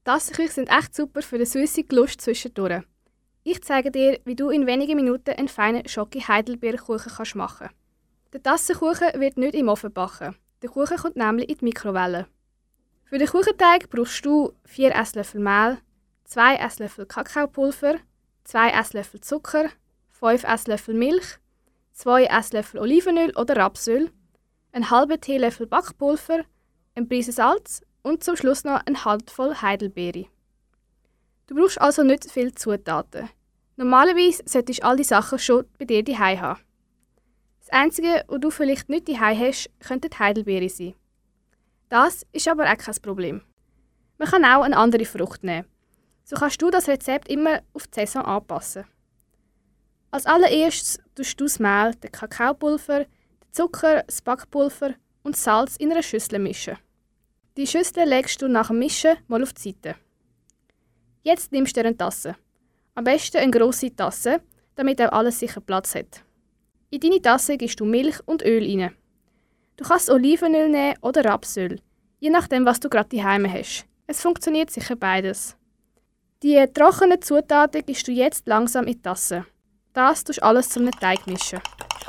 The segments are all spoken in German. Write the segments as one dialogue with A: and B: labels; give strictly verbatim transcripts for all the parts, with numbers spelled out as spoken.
A: Tassenküche sind echt super für eine süße Lust zwischendurch. Ich zeige dir, wie du in wenigen Minuten einen feinen Schoki-Heidelbeerkuchen kannst machen. Der Tassenkuchen wird nicht im Ofen backen. Der Kuchen kommt nämlich in die Mikrowelle. Für den Kuchenteig brauchst du vier Esslöffel Mehl, zwei Esslöffel Kakaopulver, zwei Esslöffel Zucker, fünf Esslöffel Milch, zwei Esslöffel Olivenöl oder Rapsöl, einen halben Teelöffel Backpulver, ein Prise Salz und zum Schluss noch eine Handvoll Heidelbeere. Du brauchst also nicht viele Zutaten. Normalerweise solltest du all die Sachen schon bei dir daheim haben. Das Einzige, was du vielleicht nicht daheim hast, könnten die Heidelbeere sein. Das ist aber auch kein Problem. Man kann auch eine andere Frucht nehmen. So kannst du das Rezept immer auf die Saison anpassen. Als allererstes tust du das Mehl, den Kakaopulver, den Zucker, das Backpulver und das Salz in einer Schüssel mischen. Die Schüssel legst du nach dem Mischen mal auf die Seite. Jetzt nimmst du dir eine Tasse. Am besten eine grosse Tasse, damit auch alles sicher Platz hat. In deine Tasse gibst du Milch und Öl rein. Du kannst Olivenöl nehmen oder Rapsöl, je nachdem, was du gerade daheim hast. Es funktioniert sicher beides. Die trockenen Zutaten gibst du jetzt langsam in die Tasse. Das tust du alles zu einem Teig mischen.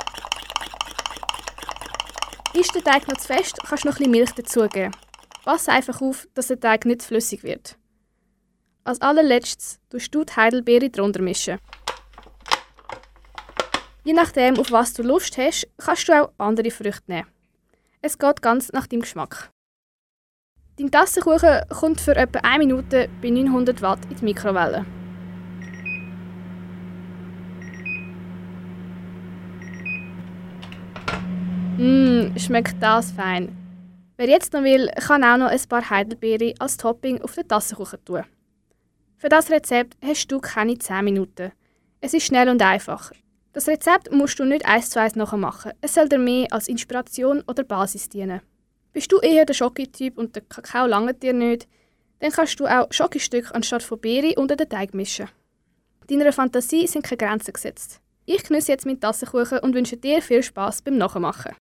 A: Ist der Teig noch zu fest, kannst du noch ein bisschen Milch dazugeben. Pass einfach auf, dass der Teig nicht flüssig wird. Als allerletztes tust du die Heidelbeere drunter mischen. Je nachdem, auf was du Lust hast, kannst du auch andere Früchte nehmen. Es geht ganz nach deinem Geschmack. Dein Tassenkuchen kommt für etwa eine Minute bei neunhundert Watt in die Mikrowelle. Mmm, schmeckt das fein. Wer jetzt noch will, kann auch noch ein paar Heidelbeere als Topping auf den Tassenkuchen tun. Für das Rezept hast du keine zehn Minuten. Es ist schnell und einfach. Das Rezept musst du nicht eins zu eins nachmachen. Es soll dir mehr als Inspiration oder Basis dienen. Bist du eher der Schoki-Typ und der Kakao langt dir nicht, dann kannst du auch Schokostücke anstatt von Beere unter den Teig mischen. Deiner Fantasie sind keine Grenzen gesetzt. Ich genieße jetzt meinen Tassenkuchen und wünsche dir viel Spass beim Nachmachen.